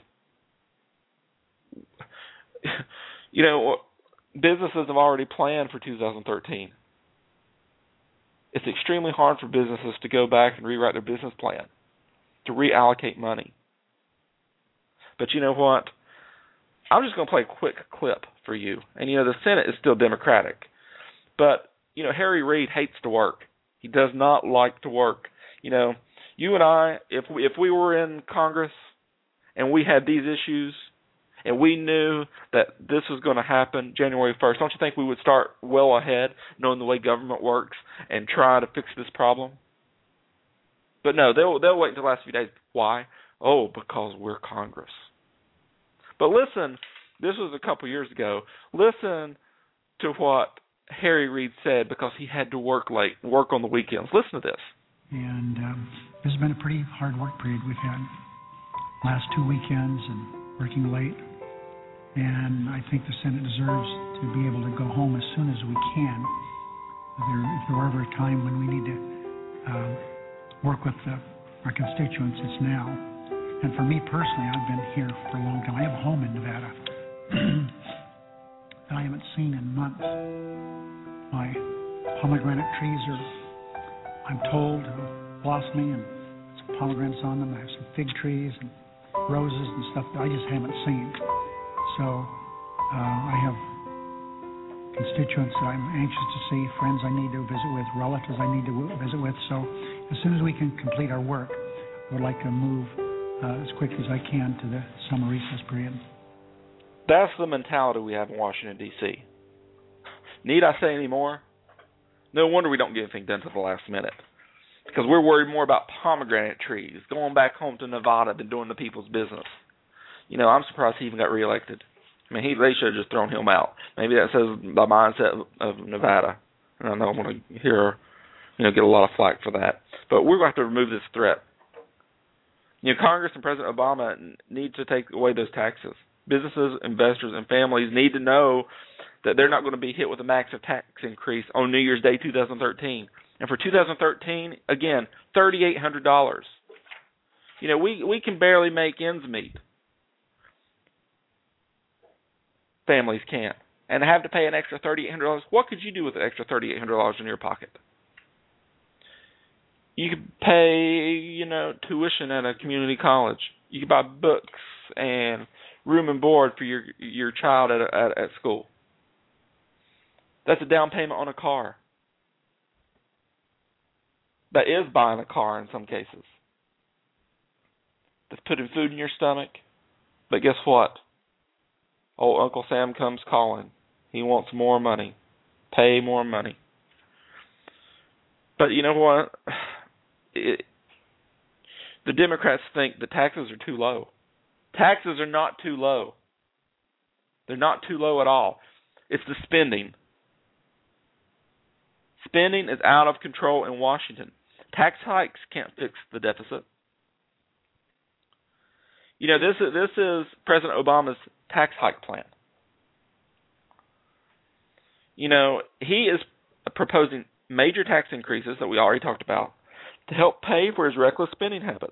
Businesses have already planned for 2013. It's extremely hard for businesses to go back and rewrite their business plan, to reallocate money. But you know what? I'm just going to play a quick clip for you. And, the Senate is still Democratic. But, Harry Reid hates to work. He does not like to work. You and I, if we were in Congress and we had these issues and we knew that this was going to happen January 1st, don't you think we would start well ahead, knowing the way government works, and try to fix this problem? But no, they'll wait until the last few days. Why? Oh, because we're Congress. But listen, this was a couple years ago. Listen to what Harry Reid said, because he had to work on the weekends. Listen to this. And this has been a pretty hard work period we've had. Last 2 weekends and working late. And I think the Senate deserves to be able to go home as soon as we can. If there were ever a time when we need to work with our constituents, it's now. And for me personally, I've been here for a long time. I have a home in Nevada that I haven't seen in months. My pomegranate trees are, I'm told, blossoming, and some pomegranates on them. I have some fig trees and roses and stuff that I just haven't seen. So I have constituents that I'm anxious to see, friends I need to visit with, relatives I need to visit with. So as soon as we can complete our work, I would like to move as quickly as I can to the summer recess period. That's the mentality we have in Washington, D.C. Need I say any more? No wonder we don't get anything done to the last minute. Because we're worried more about pomegranate trees, going back home to Nevada than doing the people's business. I'm surprised he even got reelected. I mean, they should have just thrown him out. Maybe that says the mindset of Nevada. And I know I'm going to hear, get a lot of flack for that. But we're going to have to remove this threat. Congress and President Obama need to take away those taxes. Businesses, investors, and families need to know that they're not going to be hit with a massive tax increase on New Year's Day 2013. And for 2013, again, $3,800. You know, we can barely make ends meet. Families can't. And have to pay an extra $3,800. What could you do with an extra $3,800 in your pocket? You could pay, you know, tuition at a community college. You could buy books and room and board for your child at school. That's a down payment on a car. That is buying a car in some cases. That's putting food in your stomach. But guess what? Old Uncle Sam comes calling. He wants more money. Pay more money. But you know what? The Democrats think the taxes are too low. Taxes are not too low. They're not too low at all. It's the spending. Spending is out of control in Washington. Tax hikes can't fix the deficit. You know, this is President Obama's tax hike plan. You know, he is proposing major tax increases that we already talked about to help pay for his reckless spending habits.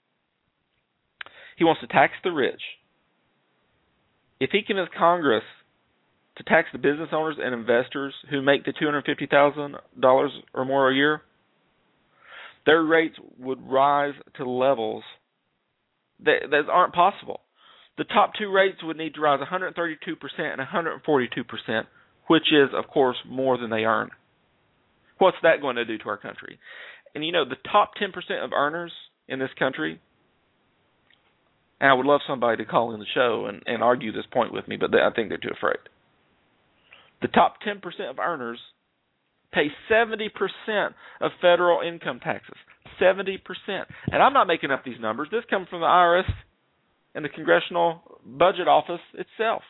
He wants to tax the rich. If he convinces Congress to tax the business owners and investors who make the $250,000 or more a year, their rates would rise to levels that aren't possible. The top two rates would need to rise 132% and 142%, which is, of course, more than they earn. What's that going to do to our country? And you know, the top 10% of earners in this country, and I would love somebody to call in the show and argue this point with me, but I think they're too afraid. The top 10% of earners pay 70% of federal income taxes. 70%. And I'm not making up these numbers. This comes from the IRS and the Congressional Budget Office itself.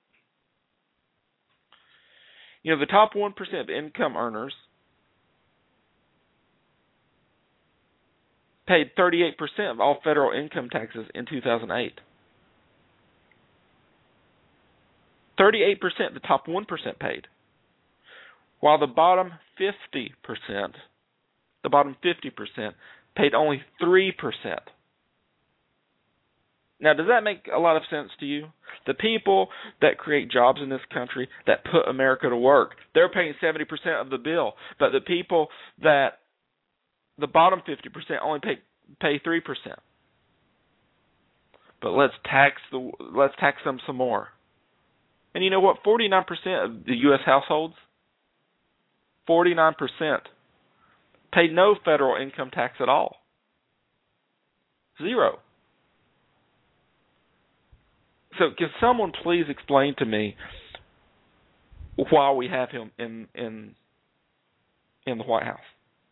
You know, the top 1% of income earners paid 38% of all federal income taxes in 2008. 38% the top 1% paid, while the bottom 50% paid only 3%. Now, does that make a lot of sense to you? The people that create jobs in this country, that put America to work, they're paying 70% of the bill, but the people that the bottom 50% only pay 3%. But let's tax them some more. And you know what? 49% of the U.S. households, 49%, paid no federal income tax at all. Zero. So can someone please explain to me why we have him in the White House?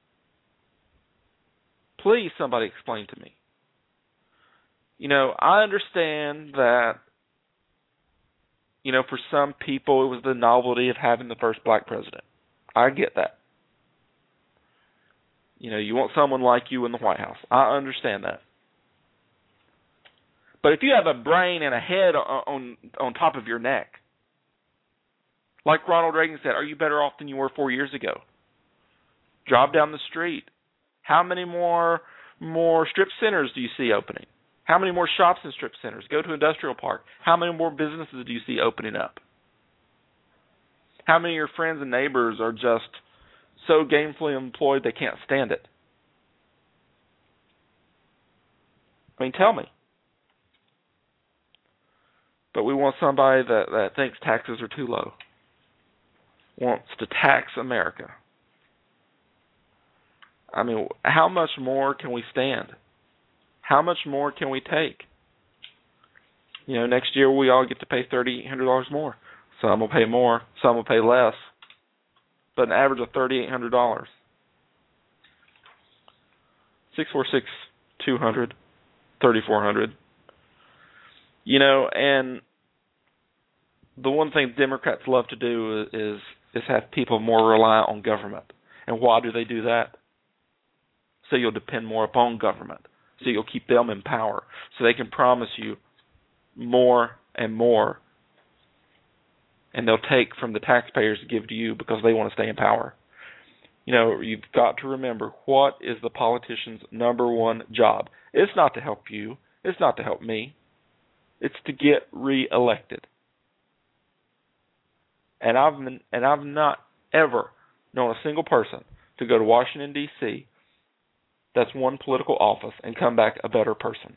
Please, somebody explain to me. You know, I understand that, you know, for some people it was the novelty of having the first black president. I get that. You know, you want someone like you in the White House. I understand that. But if you have a brain and a head on top of your neck, like Ronald Reagan said, are you better off than you were 4 years ago? Drive down the street. How many more strip centers do you see opening? How many more shops and strip centers? Go to Industrial Park. How many more businesses do you see opening up? How many of your friends and neighbors are just so gainfully employed they can't stand it? I mean, tell me. But we want somebody that thinks taxes are too low, wants to tax America. I mean, how much more can we stand? How much more can we take? You know, next year we all get to pay $3,800 more. Some will pay more, some will pay less, but an average of $3,800. 646-200, 3,400. You know, and the one thing Democrats love to do is have people more rely on government. And why do they do that? So you'll depend more upon government. So you'll keep them in power. So they can promise you more and more. And they'll take from the taxpayers to give to you because they want to stay in power. You've got to remember, what is the politician's number one job? It's not to help you. It's not to help me. It's to get reelected. And I've not ever known a single person to go to Washington, D.C. that's won political office and come back a better person.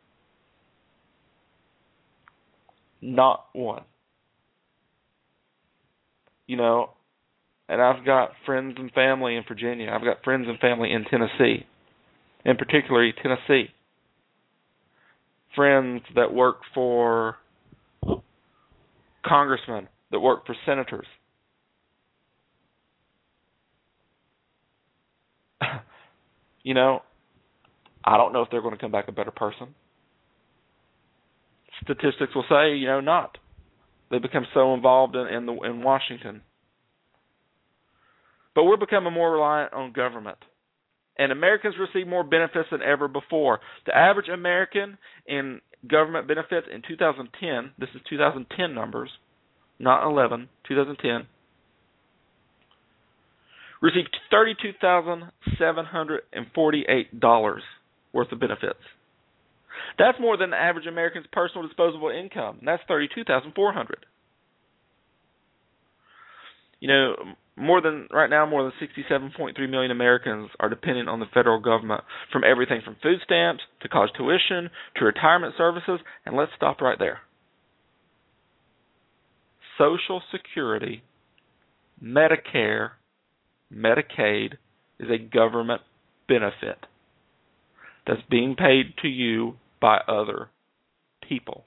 Not one. And I've got friends and family in Virginia. I've got friends and family in Tennessee, in particular Tennessee. Friends that work for congressmen, that work for senators. I don't know if they're going to come back a better person. Statistics will say, not. They become so involved in Washington. But we're becoming more reliant on government. And Americans receive more benefits than ever before. The average American in government benefits in 2010, this is 2010 numbers, not 11, 2010, received $32,748 worth of benefits. That's more than the average American's personal disposable income, and that's $32,400. More than 67.3 million Americans are dependent on the federal government, from everything from food stamps to college tuition to retirement services, and let's stop right there. Social Security, Medicare, Medicaid is a government benefit that's being paid to you by other people.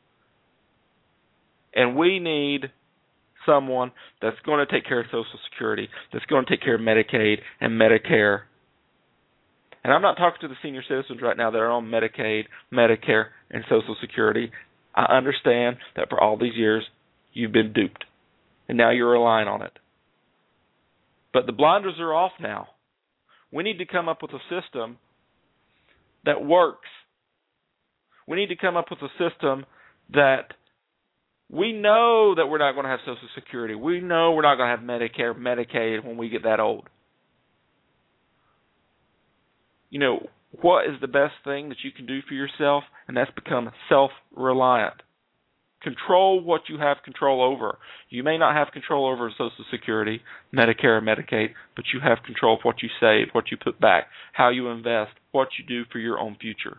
And we need someone that's going to take care of Social Security, that's going to take care of Medicaid and Medicare. And I'm not talking to the senior citizens right now that are on Medicaid, Medicare, and Social Security. I understand that for all these years you've been duped, and now you're relying on it. But the blinders are off now. We need to come up with a system that works. We need to come up with a system that we know that we're not going to have Social Security. We know we're not going to have Medicare, Medicaid when we get that old. What is the best thing that you can do for yourself? And that's become self-reliant. Control what you have control over. You may not have control over Social Security, Medicare, or Medicaid, but you have control of what you save, what you put back, how you invest, what you do for your own future.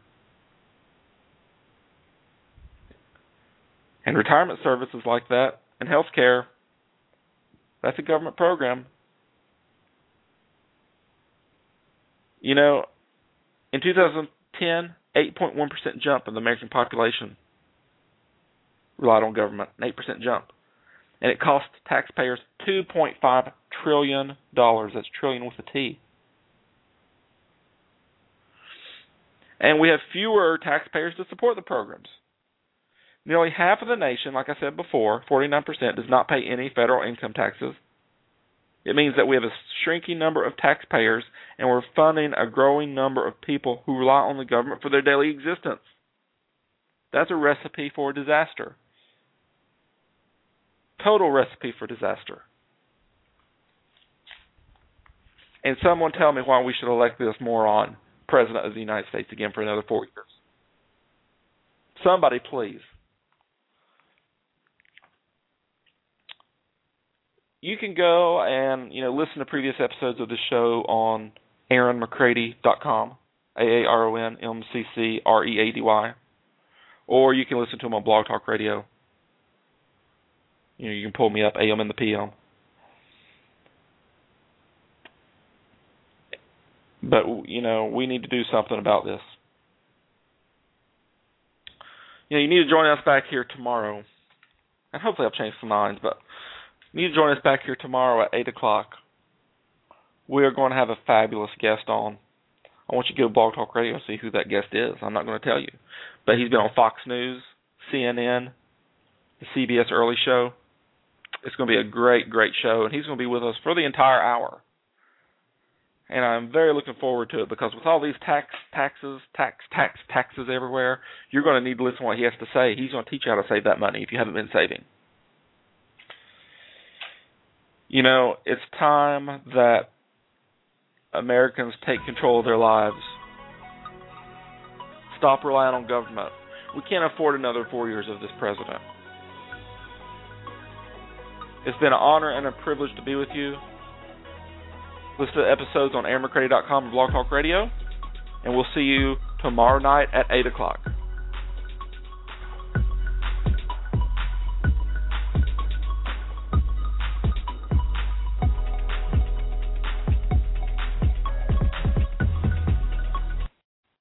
And retirement services like that, and health care, that's a government program. In 2010, 8.1% jump in the American population relied on government, an 8% jump. And it cost taxpayers $2.5 trillion. That's trillion with a T. And we have fewer taxpayers to support the programs. Nearly half of the nation, like I said before, 49%, does not pay any federal income taxes. It means that we have a shrinking number of taxpayers, and we're funding a growing number of people who rely on the government for their daily existence. That's a recipe for disaster. Total recipe for disaster. And someone tell me why we should elect this moron president of the United States again for another 4 years. Somebody, please. You can go and listen to previous episodes of this show on AaronMccready.com, AaronMccready, or you can listen to them on Blog Talk Radio. You can pull me up, AM and the PM. But we need to do something about this. You need to join us back here tomorrow, and hopefully I've changed some minds, but you need to join us back here tomorrow at 8 o'clock. We are going to have a fabulous guest on. I want you to go to Blog Talk Radio and see who that guest is. I'm not going to tell you. But he's been on Fox News, CNN, the CBS Early Show. It's going to be a great, great show, and he's going to be with us for the entire hour. And I'm very looking forward to it, because with all these taxes everywhere, you're going to need to listen to what he has to say. He's going to teach you how to save that money if you haven't been saving. It's time that Americans take control of their lives. Stop relying on government. We can't afford another 4 years of this president. It's been an honor and a privilege to be with you. Listen to episodes on AmberCready.com and Blog Talk Radio. And we'll see you tomorrow night at 8 o'clock.